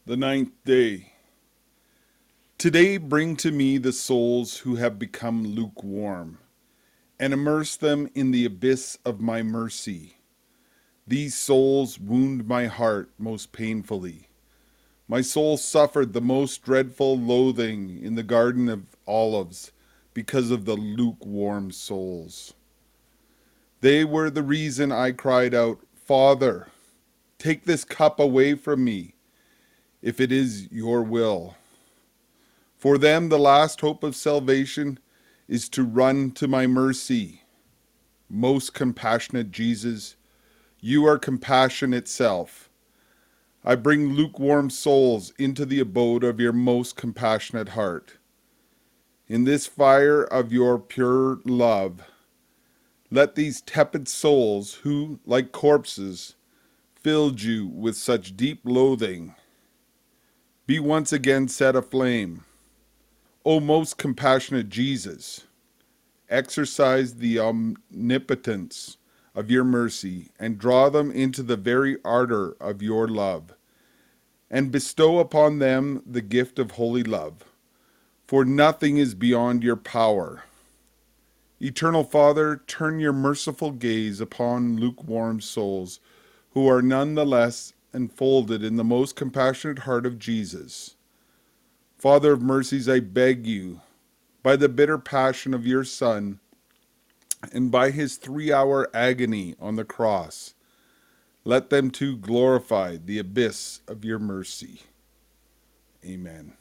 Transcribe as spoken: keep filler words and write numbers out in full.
The ninth day. Today bring to me the souls who have become lukewarm, and immerse them in the abyss of my mercy. These souls wound my heart most painfully. My soul suffered the most dreadful loathing in the Garden of Olives because of the lukewarm souls. They were the reason I cried out, Father, take this cup away from me, if it is your will. For them, the last hope of salvation is to run to my mercy. Most compassionate Jesus, you are compassion itself. I bring lukewarm souls into the abode of your most compassionate heart. In this fire of your pure love, let these tepid souls who, like corpses, filled you with such deep loathing, be once again set aflame. O most compassionate Jesus, exercise the omnipotence of your mercy and draw them into the very ardor of your love, and bestow upon them the gift of holy love, for nothing is beyond your power. Eternal Father, turn your merciful gaze upon lukewarm souls who are none the less enfolded in the most compassionate heart of Jesus. Father of mercies, I beg you, by the bitter passion of your Son, and by his three-hour agony on the cross, let them too glorify the abyss of your mercy. Amen.